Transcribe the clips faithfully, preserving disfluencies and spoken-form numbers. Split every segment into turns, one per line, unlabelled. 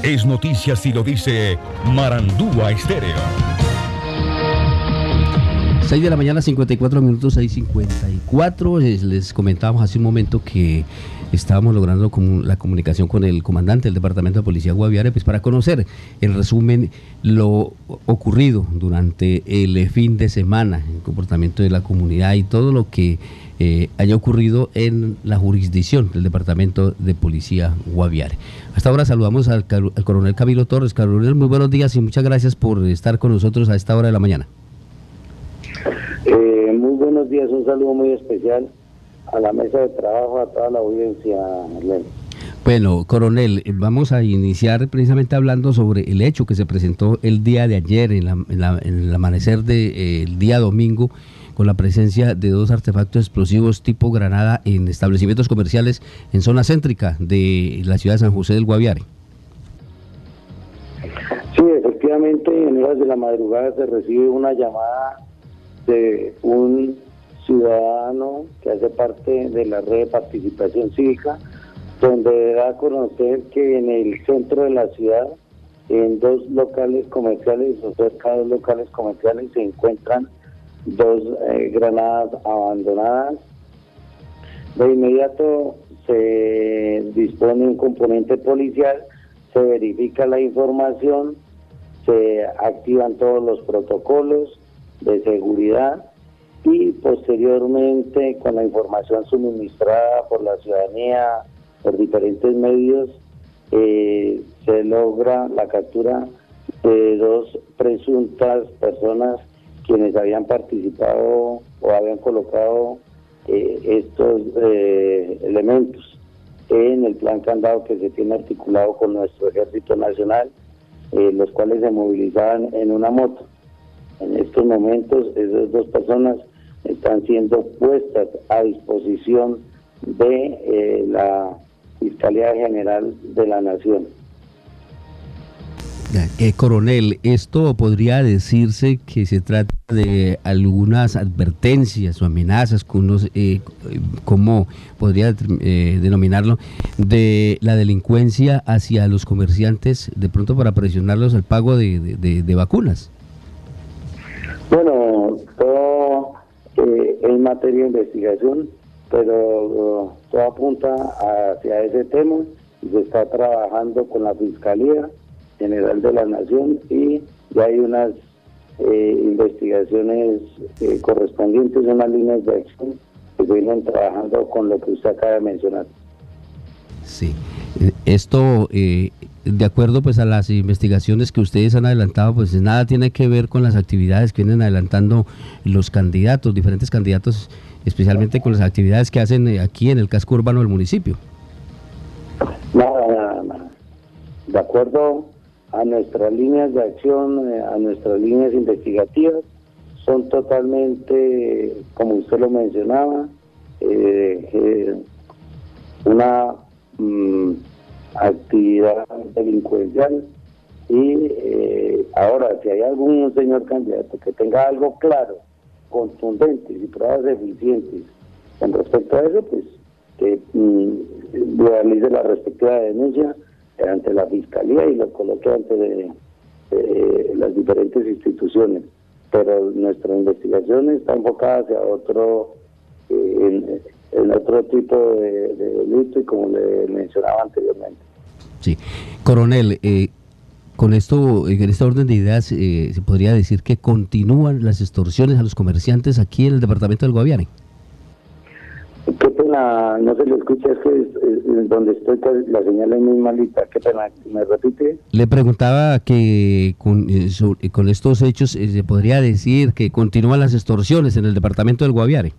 Es noticia si lo dice Marandúa Estéreo.
seis de la mañana, cincuenta y cuatro minutos, seis cincuenta y cuatro. Les, les comentábamos hace un momento que estábamos logrando comu- la comunicación con el comandante del Departamento de Policía Guaviare, pues para conocer en resumen lo ocurrido durante el fin de semana, el comportamiento de la comunidad y todo lo que eh, haya ocurrido en la jurisdicción del Departamento de Policía Guaviare. Hasta ahora saludamos al, al coronel Camilo Torres. Coronel, muy buenos días y muchas gracias por estar con nosotros a esta hora de la mañana.
Eh, muy buenos días, un saludo muy especial a la mesa de trabajo, a toda la audiencia, Arlen.
Bueno, coronel, vamos a iniciar precisamente hablando sobre el hecho que se presentó el día de ayer, en, la, en, la, en el amanecer del de, eh, día domingo, con la presencia de dos artefactos explosivos tipo granada en establecimientos comerciales en zona céntrica de la ciudad de San José del Guaviare.
Sí, efectivamente, en horas de la madrugada se recibe una llamada de un ciudadano que hace parte de la red de participación cívica, donde da a conocer que en el centro de la ciudad, en dos locales comerciales o cerca de dos locales comerciales, se encuentran dos eh, granadas abandonadas. De inmediato se dispone un componente policial, se verifica la información, se activan todos los protocolos de seguridad y posteriormente, con la información suministrada por la ciudadanía por diferentes medios, eh, se logra la captura de dos presuntas personas quienes habían participado o habían colocado eh, estos eh, elementos en el plan candado que se tiene articulado con nuestro Ejército Nacional, eh, los cuales se movilizaban en una moto. En estos momentos, esas dos personas están siendo puestas a disposición de eh, la Fiscalía General de la Nación.
Eh, coronel, ¿esto podría decirse que se trata de algunas advertencias o amenazas, con unos, eh, ¿cómo podría eh, denominarlo, de la delincuencia hacia los comerciantes, de pronto para presionarlos al pago de, de, de, de vacunas?
Bueno, todo eh, es materia de investigación, pero uh, todo apunta hacia ese tema y se está trabajando con la Fiscalía General de la Nación y ya hay unas eh, investigaciones eh, correspondientes, unas líneas de acción que se vienen trabajando con lo que usted acaba de mencionar.
Sí, esto eh, de acuerdo pues a las investigaciones que ustedes han adelantado, pues nada tiene que ver con las actividades que vienen adelantando los candidatos, diferentes candidatos, especialmente con las actividades que hacen aquí en el casco urbano del municipio.
Nada, nada, nada. De acuerdo a nuestras líneas de acción, a nuestras líneas investigativas, son totalmente, como usted lo mencionaba, eh, eh, una mm, actividad delincuencial y eh, ahora, si hay algún señor candidato que tenga algo claro, contundente y pruebas eficientes con respecto a eso, pues que mm, realice la respectiva denuncia ante la Fiscalía y lo coloque ante de, de las diferentes instituciones. Pero nuestra investigación está enfocada hacia otro, eh, en, en otro tipo de, de delito y como le mencionaba anteriormente.
Sí, coronel, eh, con esto, en este orden de ideas, eh, se podría decir que continúan las extorsiones a los comerciantes aquí en el departamento del Guaviare.
Qué pena, no se le escucha, es que es, es, donde estoy la señal es muy malita. Qué pena, ¿me repite?
Le preguntaba que con, eh, sobre, con estos hechos eh, se podría decir que continúan las extorsiones en el departamento del Guaviare.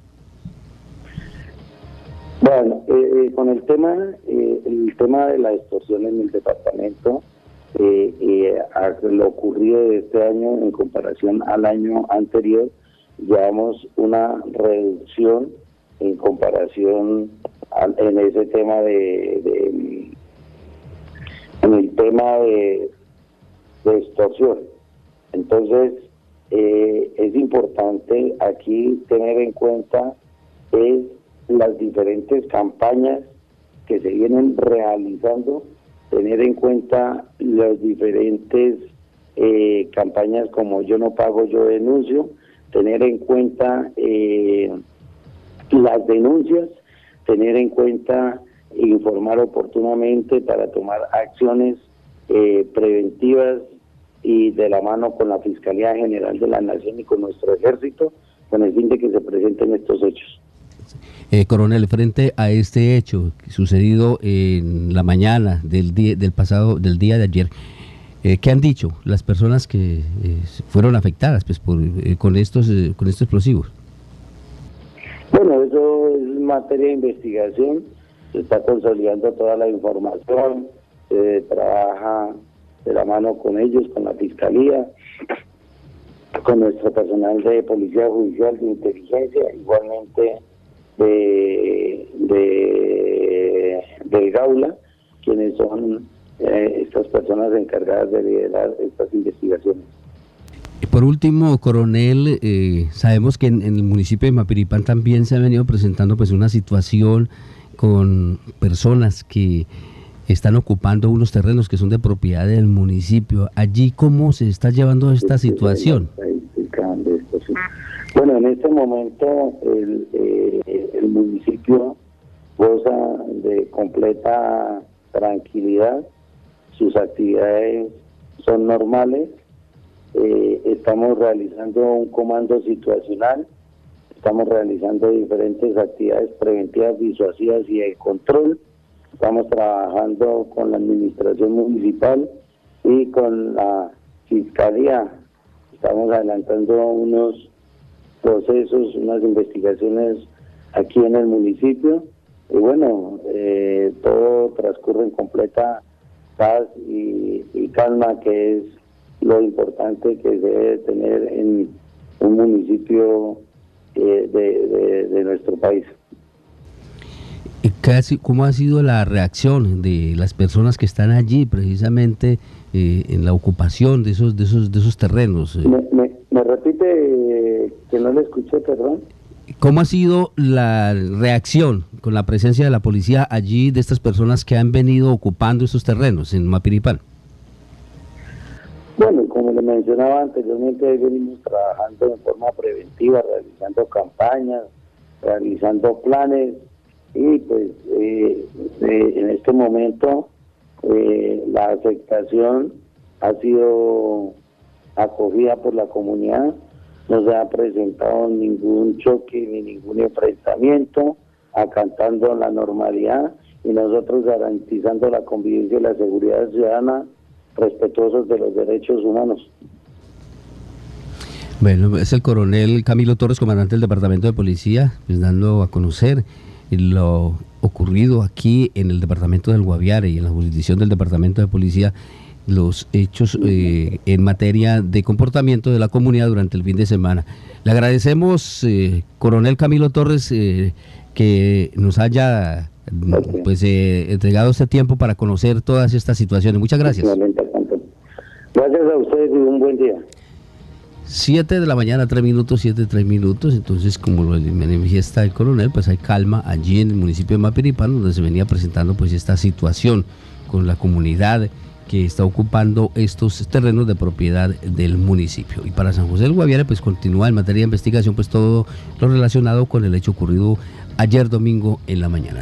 Bueno, eh, con el tema, eh, el tema de la extorsión en el departamento, eh, eh, a lo ocurrido de este año en comparación al año anterior, llevamos una reducción en comparación al, en ese tema de, de en el tema de, de extorsión. Entonces eh, es importante aquí tener en cuenta es las diferentes campañas que se vienen realizando tener en cuenta las diferentes eh, campañas como Yo no pago, yo denuncio, tener en cuenta eh, las denuncias, tener en cuenta informar oportunamente para tomar acciones eh, preventivas y de la mano con la Fiscalía General de la Nación y con nuestro ejército, con el fin de que se presenten estos hechos.
Eh, coronel, frente a este hecho sucedido en la mañana del día del pasado del día de ayer, eh, ¿qué han dicho las personas que eh, fueron afectadas pues por eh, con estos eh, con estos explosivos?
Bueno, eso es materia de investigación, se está consolidando toda la información, se trabaja de la mano con ellos, con la Fiscalía, con nuestro personal de Policía Judicial, de Inteligencia, igualmente de, de del Gaula, quienes son eh, estas personas encargadas de liderar estas investigaciones.
Por último, coronel, eh, sabemos que en, en el municipio de Mapiripán también se ha venido presentando pues una situación con personas que están ocupando unos terrenos que son de propiedad del municipio. Allí, ¿cómo se está llevando esta situación?
Bueno, en este momento el, eh, el municipio goza de completa tranquilidad, sus actividades son normales, eh, estamos realizando un comando situacional, estamos realizando diferentes actividades preventivas, disuasivas y de control, estamos trabajando con la administración municipal y con la Fiscalía, estamos adelantando unos procesos, unas investigaciones aquí en el municipio y bueno, eh, todo transcurre en completa paz y, y calma, que es lo importante que se debe tener en un municipio eh, de, de, de nuestro país.
Casi, ¿cómo ha sido la reacción de las personas que están allí precisamente eh, en la ocupación de esos de esos de esos terrenos?
¿Me, me, me repite eh, que no le escuché, perdón?
¿Cómo ha sido la reacción con la presencia de la policía allí de estas personas que han venido ocupando esos terrenos en Mapiripán?
Bueno, como le mencionaba anteriormente, venimos trabajando en forma preventiva, realizando campañas, realizando planes y pues eh, eh, en este momento eh, la aceptación ha sido acogida por la comunidad, no se ha presentado ningún choque ni ningún enfrentamiento, acatando la normalidad y nosotros garantizando la convivencia y la seguridad ciudadana, respetuosos de los derechos humanos.
Bueno, es el coronel Camilo Torres, comandante del Departamento de Policía, pues dando a conocer lo ocurrido aquí en el departamento del Guaviare y en la jurisdicción del Departamento de Policía, los hechos eh, en materia de comportamiento de la comunidad durante el fin de semana. Le agradecemos, eh, coronel Camilo Torres, eh, que nos haya pues eh, entregado este tiempo para conocer todas estas situaciones. Muchas gracias.
Gracias a ustedes y un buen día.
Siete de la mañana, tres minutos, siete, tres minutos. Entonces, como lo manifiesta el coronel, pues hay calma allí en el municipio de Mapiripán, donde se venía presentando pues esta situación con la comunidad que está ocupando estos terrenos de propiedad del municipio. Y para San José del Guaviare, pues continúa en materia de investigación, pues todo lo relacionado con el hecho ocurrido ayer domingo en la mañana.